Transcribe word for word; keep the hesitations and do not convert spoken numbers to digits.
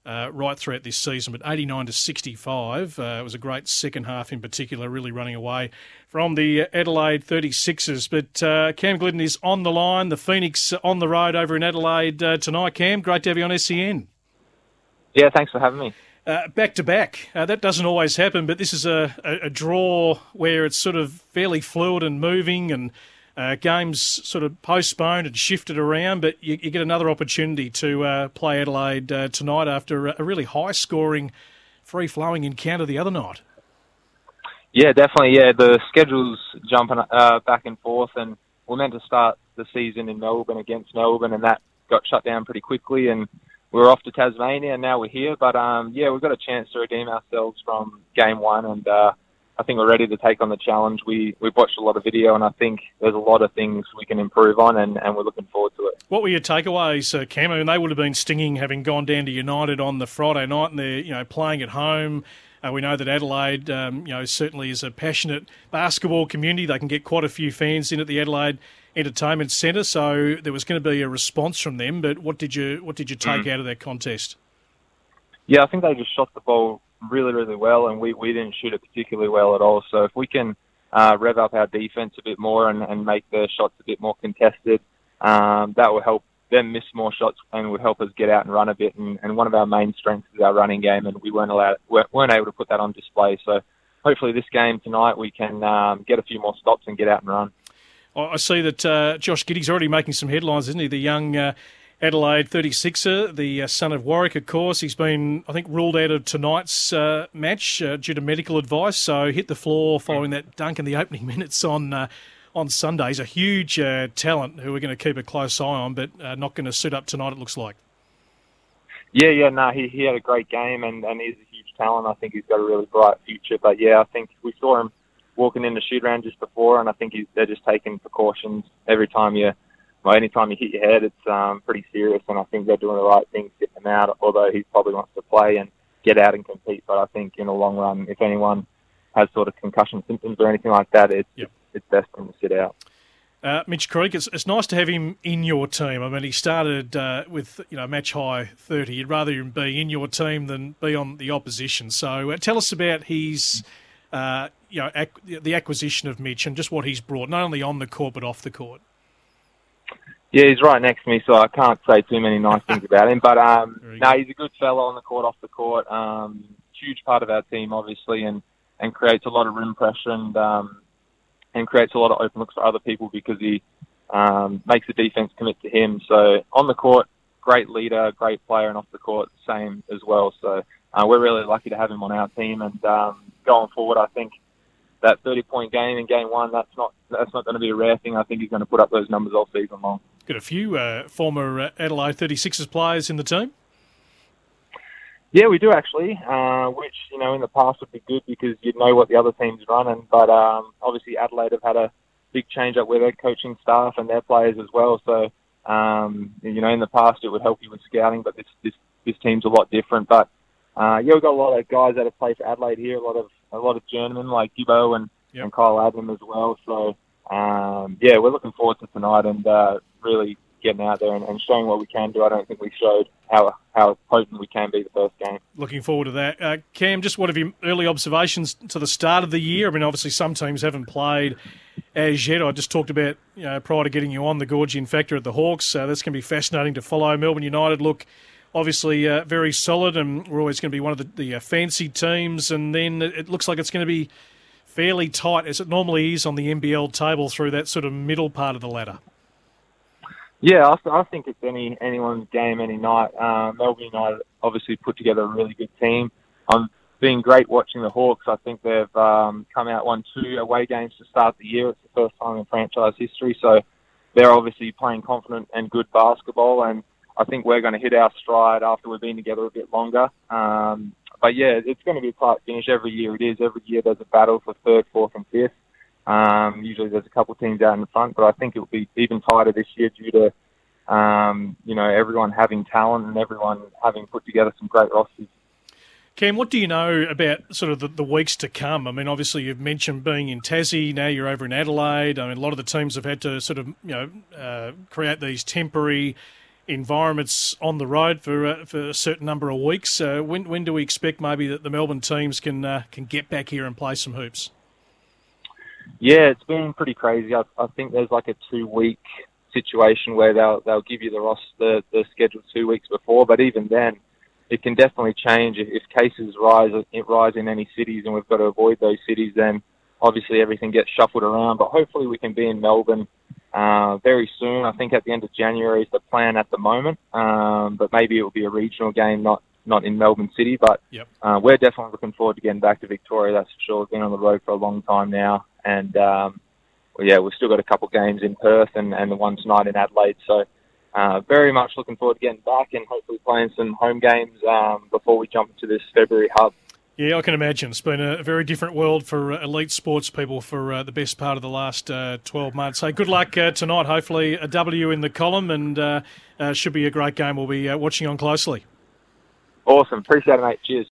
uh, right throughout this season, but eighty-nine to sixty-five. Uh, it was a great second half in particular, really running away from the Adelaide thirty-sixers. But uh, Cam Glidden is on the line, the Phoenix on the road over in Adelaide uh, tonight. Cam, great to have you on S C N. Yeah, thanks for having me. Uh, back to back. Uh, that doesn't always happen, but this is a, a, a draw where it's sort of fairly fluid and moving, and uh, games sort of postponed and shifted around, but you, you get another opportunity to uh, play Adelaide uh, tonight after a, a really high-scoring, free-flowing encounter the other night. Yeah, definitely. Yeah, the schedule's jumping uh, back and forth, and we're meant to start the season in Melbourne against Melbourne, and that got shut down pretty quickly, and we were off to Tasmania, and now we're here. But, um, yeah, we've got a chance to redeem ourselves from game one, and uh, I think we're ready to take on the challenge. We, we've watched a lot of video, and I think there's a lot of things we can improve on, and, and we're looking forward to it. What were your takeaways, uh, Cam? I mean, they would have been stinging having gone down to United on the Friday night, and they're, you know, playing at home. Uh, we know that Adelaide, um, you know, certainly is a passionate basketball community. They can get quite a few fans in at the Adelaide Entertainment Centre, so there was going to be a response from them. But what did you what did you take mm. out of that contest? Yeah, I think they just shot the ball really, really well, and we, we didn't shoot it particularly well at all. So if we can uh, rev up our defence a bit more and, and make the shots a bit more contested, um, that will help them miss more shots and would help us get out and run a bit. And, and one of our main strengths is our running game, and we weren't allowed, weren't able to put that on display. So hopefully this game tonight we can um, get a few more stops and get out and run. I see that uh, Josh Giddey's already making some headlines, isn't he? The young uh, Adelaide thirty-sixer, the uh, son of Warwick, of course. He's been, I think, ruled out of tonight's uh, match uh, due to medical advice, so hit the floor following that dunk in the opening minutes on uh, on Sunday. He's a huge uh, talent who we're going to keep a close eye on, but uh, not going to suit up tonight, it looks like. Yeah, yeah, no, he, he had a great game, and, and he's a huge talent. I think he's got a really bright future. But, yeah, I think we saw him walking in the shoot around just before, and I think he's, they're just taking precautions every time you, well, anytime you hit your head, it's um, pretty serious, and I think they're doing the right thing to get him out, although he probably wants to play and get out and compete. But I think in the long run, if anyone has sort of concussion symptoms or anything like that, it's, yep. it's best for him to sit out. Uh, Mitch Creek, it's, it's nice to have him in your team. I mean, he started uh, with you know match high thirty. You'd rather him be in your team than be on the opposition. So uh, tell us about his, uh, you know, ac- the acquisition of Mitch and just what he's brought, not only on the court but off the court. Yeah, he's right next to me, so I can't say too many nice things about him. But um, no, he's a good fellow on the court, off the court. Um, huge part of our team, obviously, and, and creates a lot of rim pressure and. Um, and creates a lot of open looks for other people because he um, makes the defense commit to him. So on the court, great leader, great player, and off the court, same as well. So uh, we're really lucky to have him on our team. And um, going forward, I think that thirty-point game in game one, that's not that's not going to be a rare thing. I think he's going to put up those numbers all season long. Got a few uh, former uh, Adelaide thirty-sixers players in the team? Yeah, we do actually, uh, which, you know, in the past would be good because you'd know what the other team's running. But um, obviously Adelaide have had a big change-up with their coaching staff and their players as well. So, um, you know, in the past it would help you with scouting, but this this, this team's a lot different. But, uh, yeah, we've got a lot of guys that have played for Adelaide here, a lot of a lot of journeymen like Gibbo and, yep. and Kyle Adlam as well. So, um, yeah, we're looking forward to tonight and uh, really getting out there and, and showing what we can do. I don't think we showed how how potent we can be the first game. Looking forward to that. Uh, Cam, just what have your early observations to the start of the year? I mean, obviously some teams haven't played as yet. I just talked about, you know, prior to getting you on, the Gorgian factor at the Hawks. Uh, that's going to be fascinating to follow. Melbourne United look obviously uh, very solid, and we're always going to be one of the, the uh, fancy teams. And then it looks like it's going to be fairly tight, as it normally is on the N B L table through that sort of middle part of the ladder. Yeah, I, I think it's any anyone's game any night. Um, Melbourne United obviously put together a really good team. I'm been great watching the Hawks. I think they've um, come out, won two away games to start the year. It's the first time in franchise history, so they're obviously playing confident and good basketball, and I think we're going to hit our stride after we've been together a bit longer. Um, but yeah, it's going to be a tight finish every year. It is. Every year there's a battle for third, fourth and fifth. Um, usually there's a couple of teams out in the front, but I think it will be even tighter this year due to, um, you know, everyone having talent and everyone having put together some great rosters. Cam, what do you know about sort of the, the weeks to come? I mean, obviously you've mentioned being in Tassie, now you're over in Adelaide. I mean, a lot of the teams have had to sort of, you know, uh, create these temporary environments on the road for uh, for a certain number of weeks. Uh, when when do we expect maybe that the Melbourne teams can uh, can get back here and play some hoops? Yeah, it's been pretty crazy. I, I think there's like a two-week situation where they'll they'll give you the roster, the, the schedule two weeks before, but even then, it can definitely change. If, if cases rise, rise in any cities and we've got to avoid those cities, then obviously everything gets shuffled around. But hopefully we can be in Melbourne uh, very soon. I think at the end of January is the plan at the moment, um, but maybe it will be a regional game, not not in Melbourne City. But yep. uh, we're definitely looking forward to getting back to Victoria, that's for sure. We've been on the road for a long time now. And, um, well, yeah, we've still got a couple of games in Perth and, and the one tonight in Adelaide. So uh, very much looking forward to getting back and hopefully playing some home games um, before we jump into this February hub. Yeah, I can imagine. It's been a very different world for uh, elite sports people for uh, the best part of the last uh, twelve months. So good luck uh, tonight. Hopefully a W in the column, and uh, uh, should be a great game. We'll be uh, watching on closely. Awesome. Appreciate it, mate. Cheers.